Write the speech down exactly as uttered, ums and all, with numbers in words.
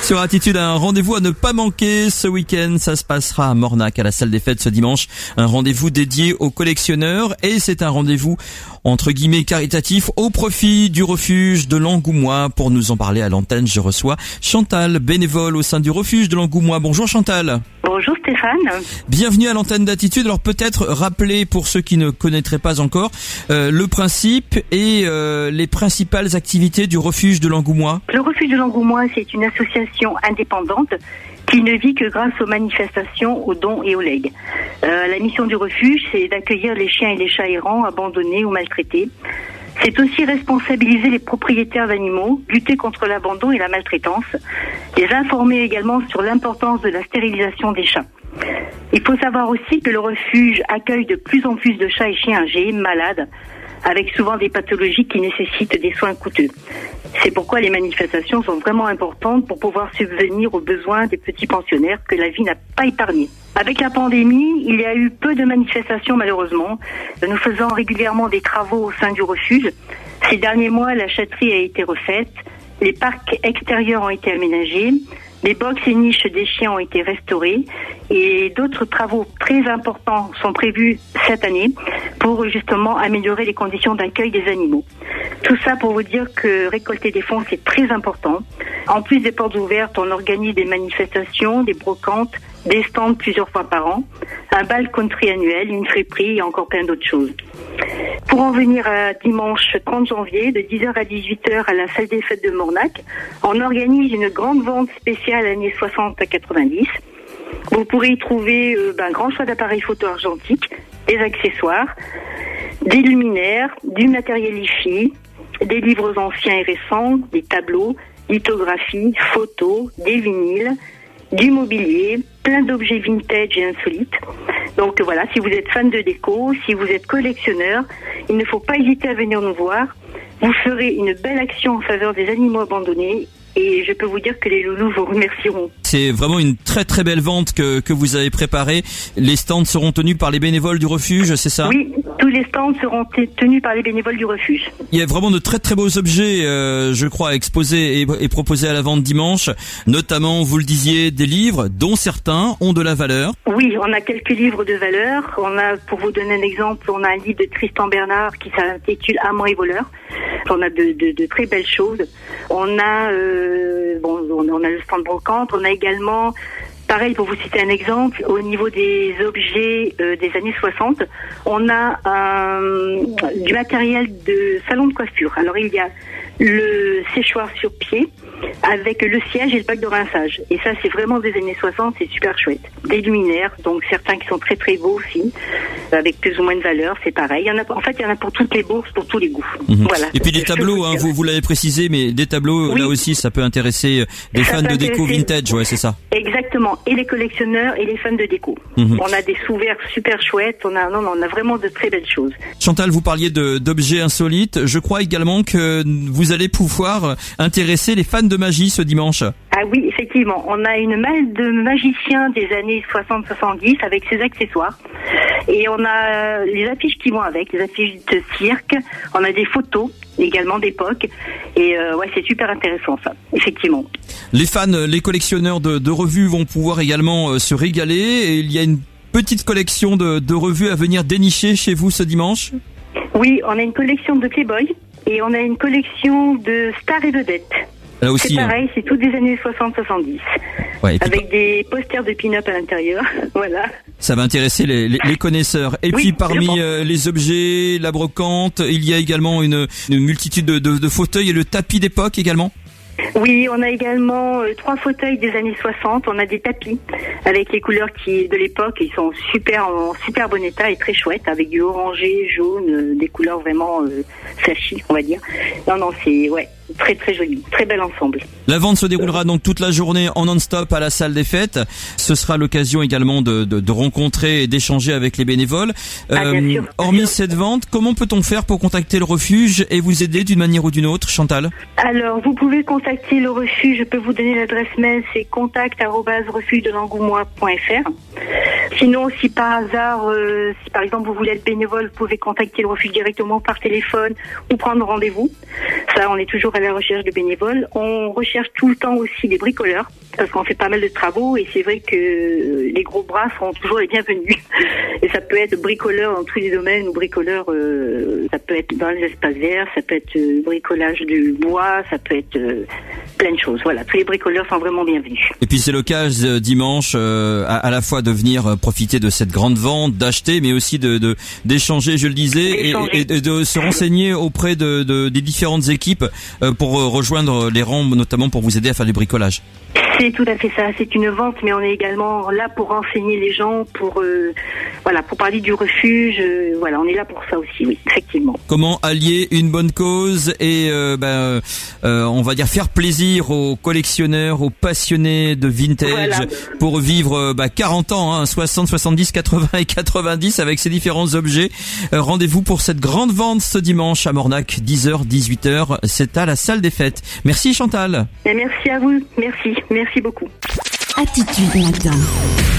Sur Attitude, un rendez-vous à ne pas manquer ce week-end. Ça se passera à Mornac, à la salle des fêtes ce dimanche. Un rendez-vous dédié aux collectionneurs et c'est un rendez-vous entre guillemets caritatif au profit du refuge de l'Angoumois. Pour nous en parler à l'antenne, je reçois Chantal, bénévole au sein du refuge de l'Angoumois. Bonjour Chantal. Bonjour Stéphane. Bienvenue à l'antenne d'Attitude. Alors peut-être rappeler pour ceux qui ne connaîtraient pas encore euh, le principe et euh, les principales activités du refuge de l'Angoumois. Le refuge de l'Angoumois, c'est une association indépendante qui ne vit que grâce aux manifestations, aux dons et aux legs. Euh, la mission du refuge, c'est d'accueillir les chiens et les chats errants abandonnés ou maltraités. C'est aussi responsabiliser les propriétaires d'animaux, lutter contre l'abandon et la maltraitance, les informer également sur l'importance de la stérilisation des chats. Il faut savoir aussi que le refuge accueille de plus en plus de chats et chiens âgés, malades, avec souvent des pathologies qui nécessitent des soins coûteux. C'est pourquoi les manifestations sont vraiment importantes pour pouvoir subvenir aux besoins des petits pensionnaires que la vie n'a pas épargnés. Avec la pandémie, il y a eu peu de manifestations malheureusement. Nous faisons régulièrement des travaux au sein du refuge. Ces derniers mois, la chatterie a été refaite, les parcs extérieurs ont été aménagés, les box et niches des chiens ont été restaurés et d'autres travaux très importants sont prévus cette année pour justement améliorer les conditions d'accueil des animaux. Tout ça pour vous dire que récolter des fonds, c'est très important. En plus des portes ouvertes, on organise des manifestations, des brocantes, des stands plusieurs fois par an, un bal country annuel, une friperie et encore plein d'autres choses. Pour en venir à dimanche trente janvier, de dix heures à dix-huit heures à la salle des fêtes de Mornac, on organise une grande vente spéciale années soixante à quatre-vingt-dix. Vous pourrez y trouver euh, ben, un grand choix d'appareils photo argentiques, des accessoires, des luminaires, du matériel hi-fi, des livres anciens et récents, des tableaux, lithographies, photos, des vinyles, du mobilier, plein d'objets vintage et insolites. Donc voilà, si vous êtes fan de déco, si vous êtes collectionneur, il ne faut pas hésiter à venir nous voir. Vous ferez une belle action en faveur des animaux abandonnés et je peux vous dire que les loulous vous remercieront. C'est vraiment une très très belle vente que, que vous avez préparée. Les stands seront tenus par les bénévoles du refuge, c'est ça ? Oui, tous les stands seront t- tenus par les bénévoles du refuge. Il y a vraiment de très très beaux objets, euh, je crois, exposés et, et proposés à la vente dimanche. Notamment, vous le disiez, des livres dont certains ont de la valeur. Oui, on a quelques livres de valeur. On a, pour vous donner un exemple, on a un livre de Tristan Bernard qui s'intitule Amant et voleur. On a de, de, de très belles choses. On a, euh, bon, on a le stand brocante. On a également, pareil, pour vous citer un exemple, au niveau des objets euh, des années soixante, on a euh, du matériel de salon de coiffure. Alors il y a le séchoir sur pied avec le siège et le bac de rinçage. Et ça, c'est vraiment des années soixante, c'est super chouette. Des luminaires, donc certains qui sont très très beaux aussi, avec plus ou moins de valeur, c'est pareil. Il y en a, en fait, il y en a pour toutes les bourses, pour tous les goûts. Mmh. Voilà. Et puis des tableaux, vous, hein, vous, vous l'avez précisé, mais des tableaux, oui. Là aussi, ça peut intéresser des ça fans de déco vintage, ouais, c'est ça. Exactement. Et les collectionneurs et les fans de déco. Mmh. On a des sous-verts super chouettes. On a, non, non, on a vraiment de très belles choses. Chantal, vous parliez de, d'objets insolites. Je crois également que vous allez pouvoir intéresser les fans de magie ce dimanche. Ah oui, effectivement. On a une malle de magiciens des années soixante soixante-dix avec ses accessoires. Et on a les affiches qui vont avec, les affiches de cirque. On a des photos également d'époque. Et euh, ouais, c'est super intéressant ça, effectivement. Les fans, les collectionneurs de, de revues vont pouvoir également euh, se régaler. Et il y a une petite collection de, de revues à venir dénicher chez vous ce dimanche. Oui, on a une collection de Playboy et on a une collection de stars et vedettes. Là aussi, c'est pareil, hein. C'est tout des années soixante soixante-dix. Ouais, avec par... des posters de pin-up à l'intérieur. Voilà. Ça va intéresser les, les, les connaisseurs. Et oui, puis parmi euh, les objets, la brocante, il y a également une, une multitude de, de, de fauteuils et le tapis d'époque également. Oui, on a également euh, trois fauteuils des années soixante. On a des tapis avec les couleurs qui de l'époque. Ils sont super en super bon état et très chouettes avec du orangé, jaune, euh, des couleurs vraiment euh, flashy, on va dire. Non, non, c'est ouais. Très très joli, très bel ensemble. La vente se déroulera donc toute la journée en non-stop à la salle des fêtes. Ce sera l'occasion également de, de, de rencontrer et d'échanger avec les bénévoles. Ah, euh, bien sûr, hormis bien sûr. cette vente, comment peut-on faire pour contacter le refuge et vous aider d'une manière ou d'une autre, Chantal ? Alors, vous pouvez contacter le refuge. Je peux vous donner l'adresse mail, c'est contact arobase refuge de l'angoumois point f r. Sinon, si par hasard, euh, si par exemple vous voulez être bénévole, vous pouvez contacter le refuge directement par téléphone ou prendre rendez-vous. Ça, on est toujours toujours à la recherche de bénévoles. On recherche tout le temps aussi des bricoleurs, parce qu'on fait pas mal de travaux et c'est vrai que les gros bras sont toujours les bienvenus. Et ça peut être bricoleur dans tous les domaines ou bricoleur, euh, ça peut être dans les espaces verts, ça peut être euh, bricolage du bois, ça peut être euh, plein de choses. Voilà, tous les bricoleurs sont vraiment bienvenus. Et puis c'est l'occasion euh, dimanche euh, à, à la fois de venir euh, profiter de cette grande vente, d'acheter, mais aussi de, de d'échanger, je le disais, et, et de, de se renseigner auprès de, de des différentes équipes euh, pour euh, rejoindre les rangs, notamment pour vous aider à faire du bricolage. C'est tout à fait ça, c'est une vente, mais on est également là pour renseigner les gens, pour euh, voilà, pour parler du refuge, euh, voilà, on est là pour ça aussi, oui, effectivement. Comment allier une bonne cause et euh, ben, euh, on va dire faire plaisir aux collectionneurs, aux passionnés de vintage, voilà, pour vivre bah, quarante ans, hein, soixante, soixante-dix, quatre-vingts et quatre-vingt-dix avec ces différents objets. Euh, rendez-vous pour cette grande vente ce dimanche à Mornac, dix heures, dix-huit heures, c'est à la salle des fêtes. Merci Chantal. Et merci à vous, merci, merci beaucoup. Attitude matin.